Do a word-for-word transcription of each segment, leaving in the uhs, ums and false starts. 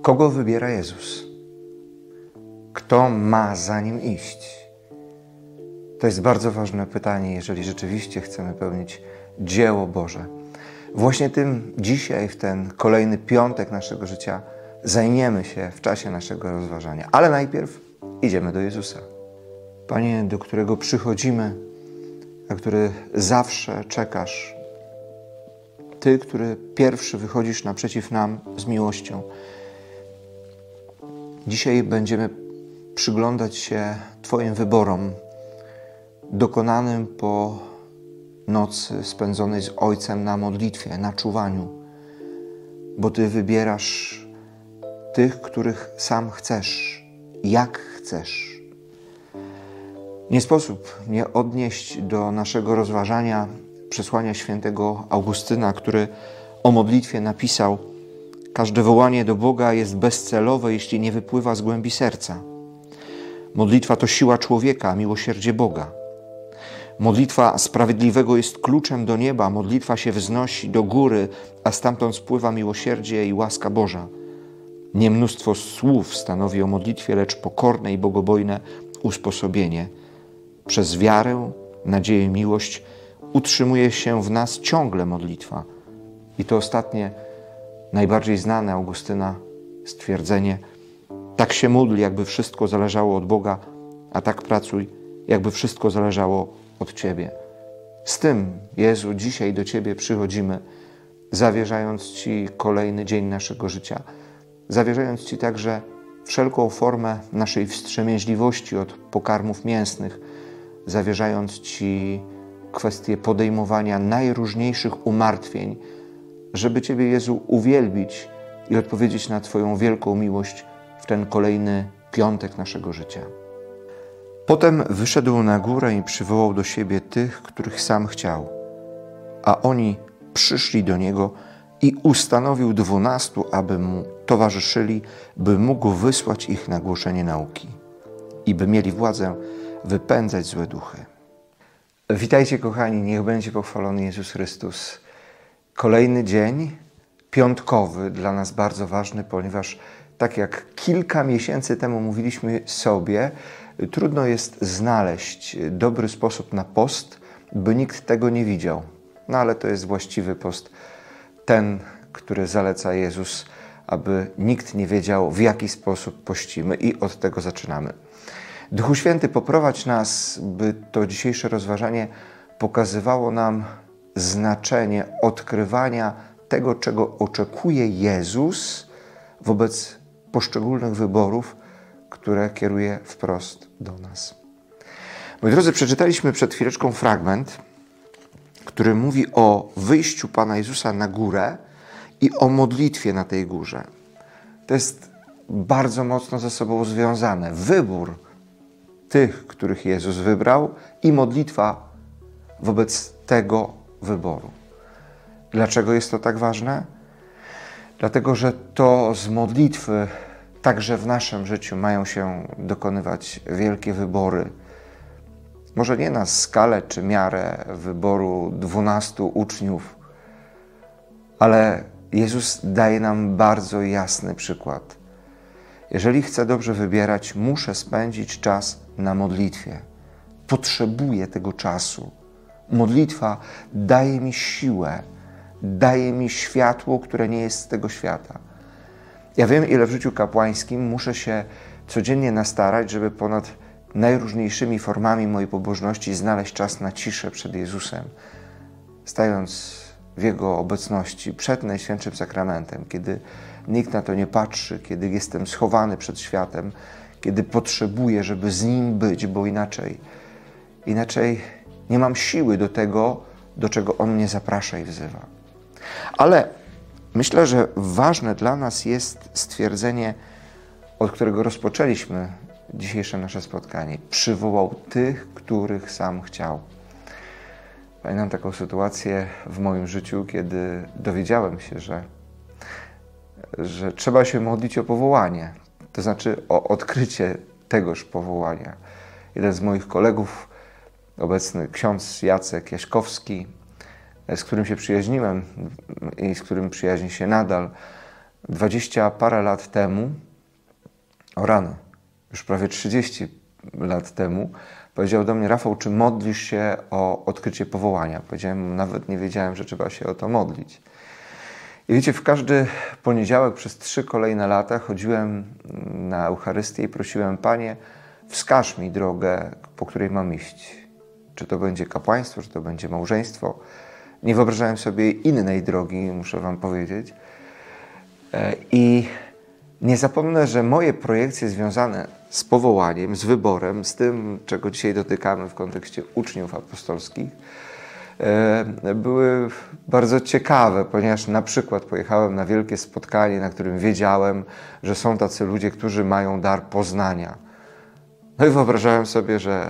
Kogo wybiera Jezus? Kto ma za Nim iść? To jest bardzo ważne pytanie, jeżeli rzeczywiście chcemy pełnić dzieło Boże. Właśnie tym dzisiaj, w ten kolejny piątek naszego życia, zajmiemy się w czasie naszego rozważania. Ale najpierw idziemy do Jezusa. Panie, do którego przychodzimy, na który zawsze czekasz. Ty, który pierwszy wychodzisz naprzeciw nam z miłością. Dzisiaj będziemy przyglądać się Twoim wyborom, dokonanym po nocy spędzonej z Ojcem na modlitwie, na czuwaniu. Bo Ty wybierasz tych, których sam chcesz, jak chcesz. Nie sposób nie odnieść do naszego rozważania przesłania świętego Augustyna, który o modlitwie napisał: każde wołanie do Boga jest bezcelowe, jeśli nie wypływa z głębi serca. Modlitwa to siła człowieka, miłosierdzie Boga. Modlitwa sprawiedliwego jest kluczem do nieba. Modlitwa się wznosi do góry, a stamtąd spływa miłosierdzie i łaska Boża. Nie mnóstwo słów stanowi o modlitwie, lecz pokorne i bogobojne usposobienie. Przez wiarę, nadzieję, miłość utrzymuje się w nas ciągle modlitwa. I to ostatnie, najbardziej znane Augustyna stwierdzenie: tak się módl, jakby wszystko zależało od Boga, a tak pracuj, jakby wszystko zależało od Ciebie. Z tym, Jezu, dzisiaj do Ciebie przychodzimy, zawierzając Ci kolejny dzień naszego życia, zawierzając Ci także wszelką formę naszej wstrzemięźliwości od pokarmów mięsnych, zawierzając Ci kwestię podejmowania najróżniejszych umartwień, żeby Ciebie, Jezu, uwielbić i odpowiedzieć na Twoją wielką miłość w ten kolejny piątek naszego życia. Potem wyszedł na górę i przywołał do siebie tych, których sam chciał, a oni przyszli do Niego i ustanowił dwunastu, aby Mu towarzyszyli, by mógł wysłać ich na głoszenie nauki i by mieli władzę wypędzać złe duchy. Witajcie, kochani, niech będzie pochwalony Jezus Chrystus. Kolejny dzień piątkowy, dla nas bardzo ważny, ponieważ tak jak kilka miesięcy temu mówiliśmy sobie, trudno jest znaleźć dobry sposób na post, by nikt tego nie widział. No ale to jest właściwy post, ten, który zaleca Jezus, aby nikt nie wiedział, w jaki sposób pościmy, i od tego zaczynamy. Duchu Święty, poprowadź nas, by to dzisiejsze rozważanie pokazywało nam znaczenie odkrywania tego, czego oczekuje Jezus wobec poszczególnych wyborów, które kieruje wprost do nas. Moi drodzy, przeczytaliśmy przed chwileczką fragment, który mówi o wyjściu Pana Jezusa na górę i o modlitwie na tej górze. To jest bardzo mocno ze sobą związane. Wybór tych, których Jezus wybrał, i modlitwa wobec tego wyboru. Dlaczego jest to tak ważne? Dlatego, że to z modlitwy także w naszym życiu mają się dokonywać wielkie wybory. Może nie na skalę czy miarę wyboru dwunastu uczniów, ale Jezus daje nam bardzo jasny przykład. Jeżeli chcę dobrze wybierać, muszę spędzić czas na modlitwie. Potrzebuję tego czasu. Modlitwa daje mi siłę, daje mi światło, które nie jest z tego świata. Ja wiem, ile w życiu kapłańskim muszę się codziennie nastarać, żeby ponad najróżniejszymi formami mojej pobożności znaleźć czas na ciszę przed Jezusem, stając w Jego obecności przed Najświętszym Sakramentem, kiedy nikt na to nie patrzy, kiedy jestem schowany przed światem, kiedy potrzebuję, żeby z Nim być, bo inaczej, inaczej nie mam siły do tego, do czego On mnie zaprasza i wzywa. Ale myślę, że ważne dla nas jest stwierdzenie, od którego rozpoczęliśmy dzisiejsze nasze spotkanie. Przywołał tych, których sam chciał. Pamiętam taką sytuację w moim życiu, kiedy dowiedziałem się, że, że trzeba się modlić o powołanie. To znaczy o odkrycie tegoż powołania. Jeden z moich kolegów, obecny ksiądz Jacek Jaśkowski, z którym się przyjaźniłem i z którym przyjaźnię się nadal, Dwadzieścia parę lat temu, o rany, już prawie trzydzieści lat temu, powiedział do mnie: Rafał, czy modlisz się o odkrycie powołania? Powiedziałem, nawet nie wiedziałem, że trzeba się o to modlić. I wiecie, w każdy poniedziałek przez trzy kolejne lata chodziłem na Eucharystię i prosiłem: Panie, wskaż mi drogę, po której mam iść. Czy to będzie kapłaństwo, czy to będzie małżeństwo. Nie wyobrażałem sobie innej drogi, muszę wam powiedzieć. I nie zapomnę, że moje projekcje związane z powołaniem, z wyborem, z tym, czego dzisiaj dotykamy w kontekście uczniów apostolskich, były bardzo ciekawe, ponieważ na przykład pojechałem na wielkie spotkanie, na którym wiedziałem, że są tacy ludzie, którzy mają dar poznania. No i wyobrażałem sobie, że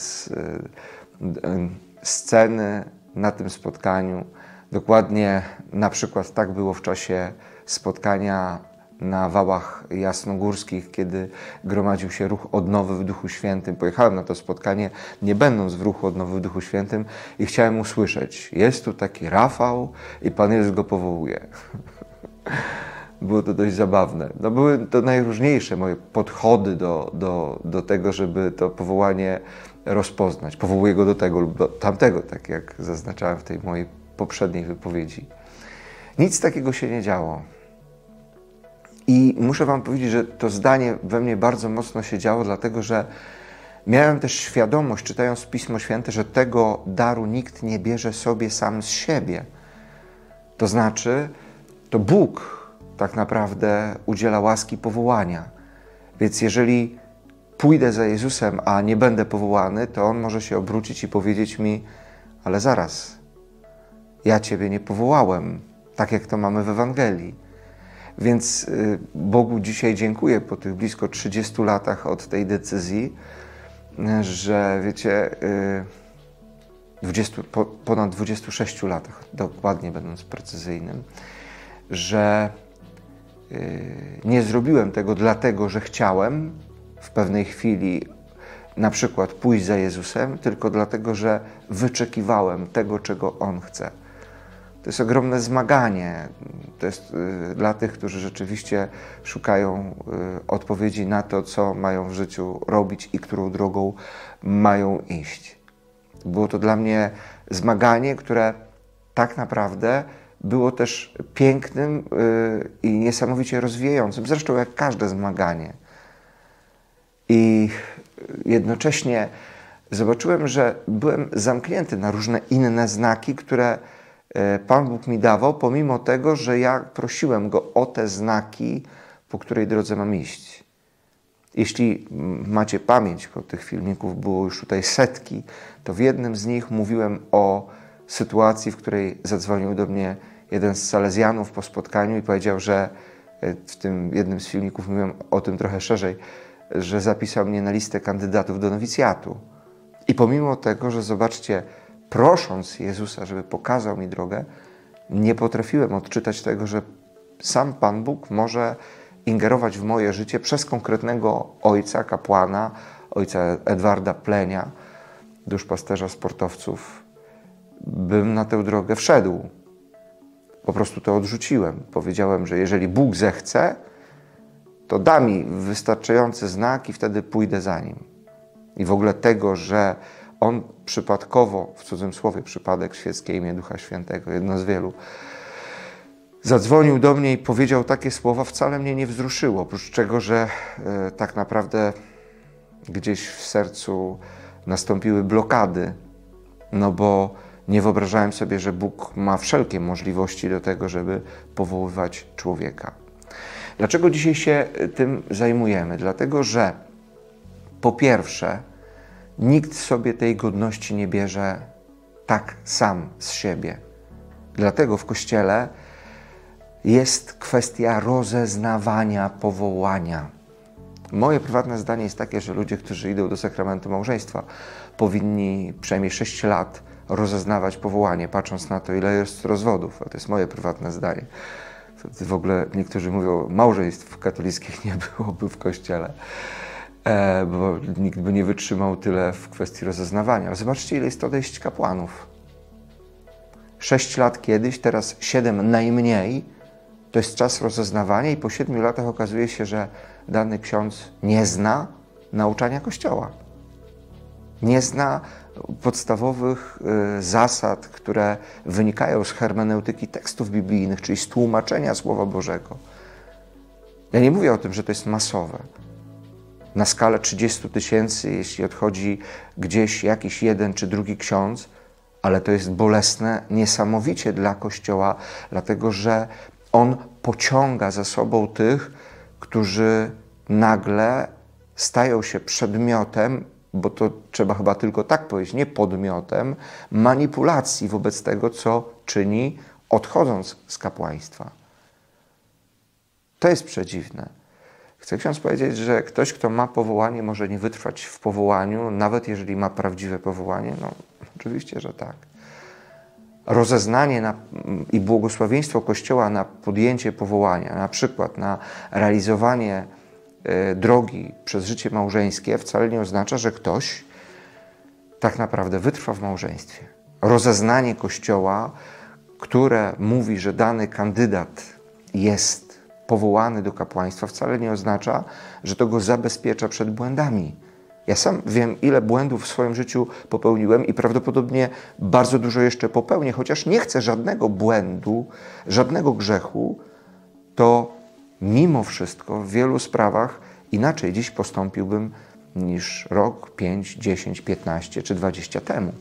sceny na tym spotkaniu, dokładnie na przykład tak było w czasie spotkania na Wałach Jasnogórskich, kiedy gromadził się ruch odnowy w Duchu Świętym. Pojechałem na to spotkanie, nie będąc w ruchu odnowy w Duchu Świętym, i chciałem usłyszeć: jest tu taki Rafał i Pan Jezus go powołuje. Było to dość zabawne. No, były to najróżniejsze moje podchody do, do, do tego, żeby to powołanie rozpoznać. Powołuję go do tego lub do tamtego, tak jak zaznaczałem w tej mojej poprzedniej wypowiedzi. Nic takiego się nie działo. I muszę wam powiedzieć, że to zdanie we mnie bardzo mocno się działo, dlatego że miałem też świadomość, czytając Pismo Święte, że tego daru nikt nie bierze sobie sam z siebie. To znaczy, to Bóg tak naprawdę udziela łaski powołania. Więc jeżeli pójdę za Jezusem, a nie będę powołany, to On może się obrócić i powiedzieć mi: ale zaraz, ja Ciebie nie powołałem, tak jak to mamy w Ewangelii. Więc Bogu dzisiaj dziękuję po tych blisko trzydziestu latach od tej decyzji, że wiecie, dwudziestu, ponad dwudziestu sześciu latach, dokładnie będąc precyzyjnym, że nie zrobiłem tego dlatego, że chciałem w pewnej chwili na przykład pójść za Jezusem, tylko dlatego, że wyczekiwałem tego, czego On chce. To jest ogromne zmaganie. To jest y, dla tych, którzy rzeczywiście szukają y, odpowiedzi na to, co mają w życiu robić i którą drogą mają iść. Było to dla mnie zmaganie, które tak naprawdę było też pięknym y, i niesamowicie rozwijającym. Zresztą jak każde zmaganie. I jednocześnie zobaczyłem, że byłem zamknięty na różne inne znaki, które Pan Bóg mi dawał, pomimo tego, że ja prosiłem Go o te znaki, po której drodze mam iść. Jeśli macie pamięć, bo tych filmików było już tutaj setki, to w jednym z nich mówiłem o sytuacji, w której zadzwonił do mnie jeden z salezjanów po spotkaniu i powiedział, że w tym jednym z filmików mówiłem o tym trochę szerzej, że zapisał mnie na listę kandydatów do nowicjatu. I pomimo tego, że zobaczcie, prosząc Jezusa, żeby pokazał mi drogę, nie potrafiłem odczytać tego, że sam Pan Bóg może ingerować w moje życie przez konkretnego ojca, kapłana, ojca Edwarda Plenia, duszpasterza sportowców, bym na tę drogę wszedł. Po prostu to odrzuciłem. Powiedziałem, że jeżeli Bóg zechce, to da mi wystarczający znak i wtedy pójdę za Nim. I w ogóle tego, że On przypadkowo, w cudzym słowie przypadek, świeckie imię Ducha Świętego, jedno z wielu, zadzwonił do mnie i powiedział takie słowa, wcale mnie nie wzruszyło, oprócz czego, że e, tak naprawdę gdzieś w sercu nastąpiły blokady, no bo nie wyobrażałem sobie, że Bóg ma wszelkie możliwości do tego, żeby powoływać człowieka. Dlaczego dzisiaj się tym zajmujemy? Dlatego, że po pierwsze, nikt sobie tej godności nie bierze tak sam z siebie. Dlatego w Kościele jest kwestia rozeznawania powołania. Moje prywatne zdanie jest takie, że ludzie, którzy idą do sakramentu małżeństwa, powinni przynajmniej sześć lat rozeznawać powołanie, patrząc na to, ile jest rozwodów. A to jest moje prywatne zdanie. W ogóle niektórzy mówią, małżeństw katolickich nie byłoby w Kościele, e, bo nikt by nie wytrzymał tyle w kwestii rozeznawania. Ale zobaczcie, ile jest odejść kapłanów. Sześć lat kiedyś, teraz siedem najmniej, To jest czas rozeznawania i po siedmiu latach okazuje się, że dany ksiądz nie zna nauczania Kościoła. Nie zna podstawowych y, zasad, które wynikają z hermeneutyki tekstów biblijnych, czyli z tłumaczenia Słowa Bożego. Ja nie mówię o tym, że to jest masowe. Na skalę trzydziestu tysięcy, jeśli odchodzi gdzieś jakiś jeden czy drugi ksiądz, ale to jest bolesne niesamowicie dla Kościoła, dlatego że on pociąga za sobą tych, którzy nagle stają się przedmiotem, bo to trzeba chyba tylko tak powiedzieć, nie podmiotem, manipulacji wobec tego, co czyni, odchodząc z kapłaństwa. To jest przedziwne. Chce ksiądz powiedzieć, że ktoś, kto ma powołanie, może nie wytrwać w powołaniu, nawet jeżeli ma prawdziwe powołanie? No, oczywiście, że tak. Rozeznanie na, i błogosławieństwo Kościoła na podjęcie powołania, na przykład na realizowanie y, drogi przez życie małżeńskie, wcale nie oznacza, że ktoś tak naprawdę wytrwa w małżeństwie. Rozeznanie Kościoła, które mówi, że dany kandydat jest powołany do kapłaństwa, wcale nie oznacza, że to go zabezpiecza przed błędami. Ja sam wiem, ile błędów w swoim życiu popełniłem i prawdopodobnie bardzo dużo jeszcze popełnię, chociaż nie chcę żadnego błędu, żadnego grzechu, to mimo wszystko w wielu sprawach inaczej dziś postąpiłbym niż rok, pięć, dziesięć, piętnaście czy dwadzieścia temu.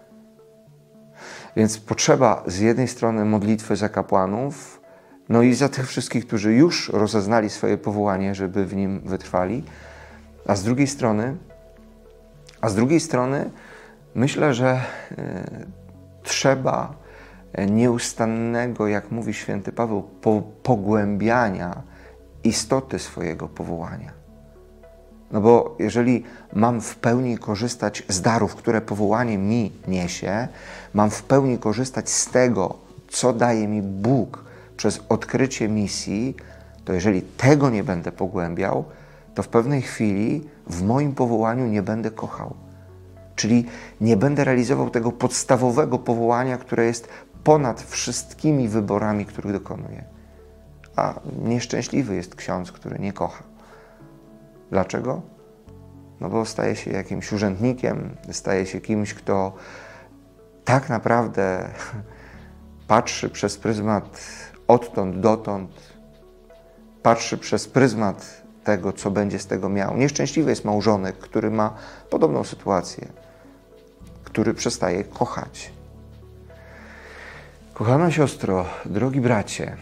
Więc potrzeba z jednej strony modlitwy za kapłanów, no i za tych wszystkich, którzy już rozeznali swoje powołanie, żeby w nim wytrwali, a z drugiej strony, a z drugiej strony myślę, że y, trzeba nieustannego, jak mówi święty Paweł, po, pogłębiania istoty swojego powołania. No bo jeżeli mam w pełni korzystać z darów, które powołanie mi niesie, mam w pełni korzystać z tego, co daje mi Bóg przez odkrycie misji, to jeżeli tego nie będę pogłębiał, to w pewnej chwili w moim powołaniu nie będę kochał. Czyli nie będę realizował tego podstawowego powołania, które jest ponad wszystkimi wyborami, których dokonuję. A nieszczęśliwy jest ksiądz, który nie kocha. Dlaczego? No bo staje się jakimś urzędnikiem, staje się kimś, kto tak naprawdę patrzy przez pryzmat odtąd dotąd, patrzy przez pryzmat tego, co będzie z tego miał. Nieszczęśliwy jest małżonek, który ma podobną sytuację, który przestaje kochać. Kochana siostro, drogi bracie,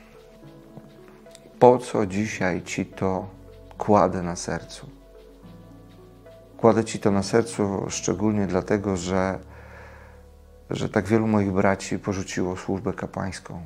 po co dzisiaj Ci to kładę na sercu? Kładę Ci to na sercu szczególnie dlatego, że, że tak wielu moich braci porzuciło służbę kapłańską.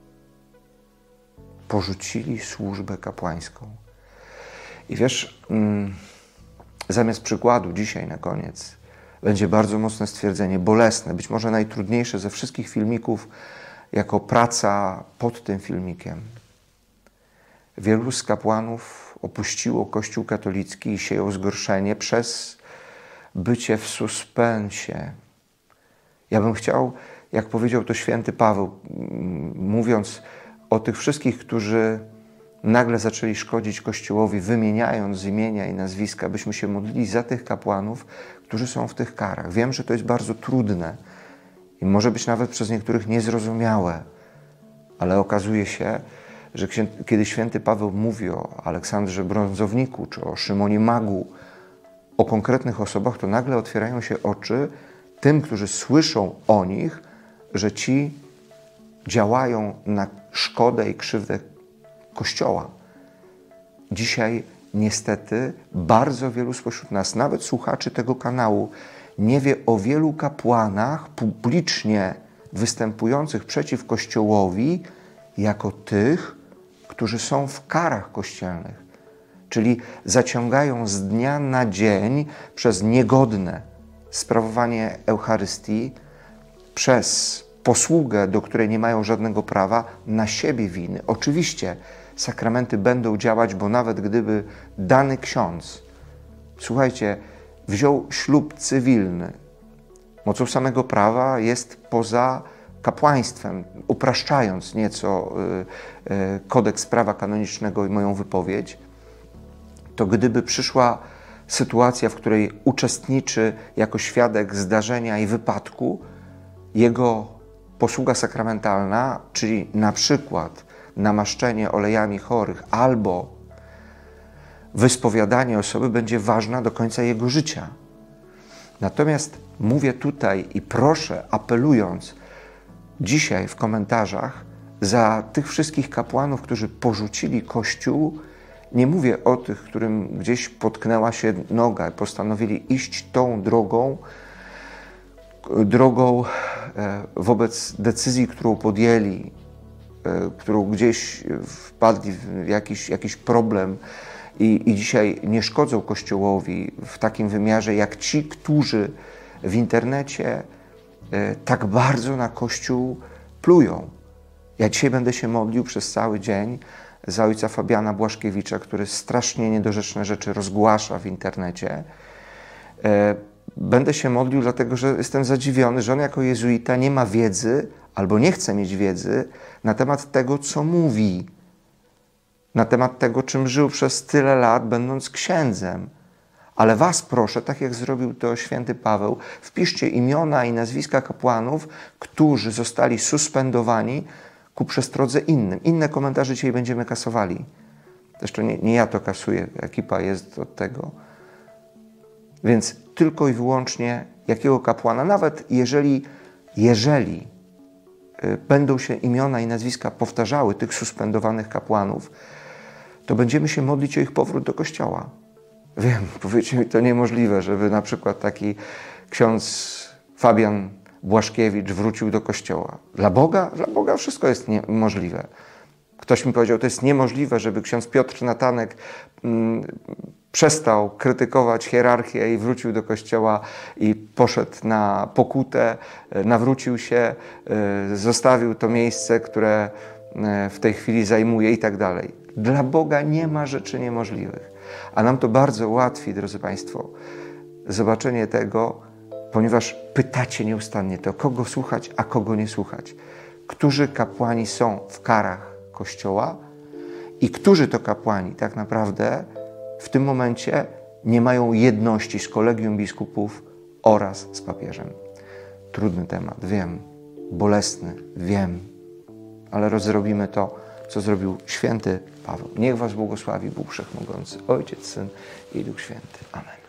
Porzucili służbę kapłańską. I wiesz, mm, zamiast przykładu dzisiaj na koniec będzie bardzo mocne stwierdzenie, bolesne, być może najtrudniejsze ze wszystkich filmików, jako praca pod tym filmikiem. Wielu z kapłanów opuściło Kościół katolicki i sieją zgorszenie przez bycie w suspensie. Ja bym chciał, jak powiedział to święty Paweł, mówiąc o tych wszystkich, którzy nagle zaczęli szkodzić Kościołowi, wymieniając imienia i nazwiska, byśmy się modlili za tych kapłanów, którzy są w tych karach. Wiem, że to jest bardzo trudne i może być nawet przez niektórych niezrozumiałe, ale okazuje się, że kiedy święty Paweł mówi o Aleksandrze Brązowniku czy o Szymonie Magu, o konkretnych osobach, to nagle otwierają się oczy tym, którzy słyszą o nich, że ci działają na szkodę i krzywdę Kościoła. Dzisiaj niestety bardzo wielu spośród nas, nawet słuchaczy tego kanału, nie wie o wielu kapłanach publicznie występujących przeciw Kościołowi jako tych, którzy są w karach kościelnych, czyli zaciągają z dnia na dzień przez niegodne sprawowanie Eucharystii, przez posługę, do której nie mają żadnego prawa, na siebie winy. Oczywiście sakramenty będą działać, bo nawet gdyby dany ksiądz, słuchajcie, wziął ślub cywilny, mocą samego prawa jest poza kapłaństwem, upraszczając nieco kodeks prawa kanonicznego i moją wypowiedź, to gdyby przyszła sytuacja, w której uczestniczy jako świadek zdarzenia i wypadku, jego posługa sakramentalna, czyli na przykład namaszczenie olejami chorych albo wyspowiadanie osoby, będzie ważna do końca jego życia. Natomiast mówię tutaj i proszę, apelując dzisiaj w komentarzach za tych wszystkich kapłanów, którzy porzucili Kościół. Nie mówię o tych, którym gdzieś potknęła się noga i postanowili iść tą drogą, drogą wobec decyzji, którą podjęli, którą gdzieś wpadli w jakiś, jakiś problem i, i dzisiaj nie szkodzą Kościołowi w takim wymiarze, jak ci, którzy w internecie tak bardzo na Kościół plują. Ja dzisiaj będę się modlił przez cały dzień za ojca Fabiana Błaszkiewicza, który strasznie niedorzeczne rzeczy rozgłasza w internecie. Będę się modlił, dlatego że jestem zadziwiony, że on jako jezuita nie ma wiedzy albo nie chce mieć wiedzy na temat tego, co mówi, na temat tego, czym żył przez tyle lat, będąc księdzem. Ale was proszę, tak jak zrobił to święty Paweł, wpiszcie imiona i nazwiska kapłanów, którzy zostali suspendowani ku przestrodze innym. Inne komentarze dzisiaj będziemy kasowali. Zresztą nie, nie ja to kasuję, ekipa jest od tego. Więc tylko i wyłącznie jakiego kapłana, nawet jeżeli, jeżeli y, będą się imiona i nazwiska powtarzały tych suspendowanych kapłanów, to będziemy się modlić o ich powrót do Kościoła. Wiem, powiecie mi, to niemożliwe, żeby na przykład taki ksiądz Fabian Błaszkiewicz wrócił do Kościoła. Dla Boga? Dla Boga wszystko jest niemożliwe. Ktoś mi powiedział, to jest niemożliwe, żeby ksiądz Piotr Natanek mm, przestał krytykować hierarchię i wrócił do Kościoła i poszedł na pokutę, nawrócił się, zostawił to miejsce, które w tej chwili zajmuje i tak dalej. Dla Boga nie ma rzeczy niemożliwych. A nam to bardzo ułatwi, drodzy Państwo, zobaczenie tego, ponieważ pytacie nieustannie to, kogo słuchać, a kogo nie słuchać. Którzy kapłani są w karach Kościoła i którzy to kapłani tak naprawdę w tym momencie nie mają jedności z kolegium biskupów oraz z papieżem. Trudny temat, wiem, bolesny, wiem, ale rozrobimy to, co zrobił święty Paweł. Niech was błogosławi Bóg Wszechmogący, Ojciec, Syn i Duch Święty. Amen.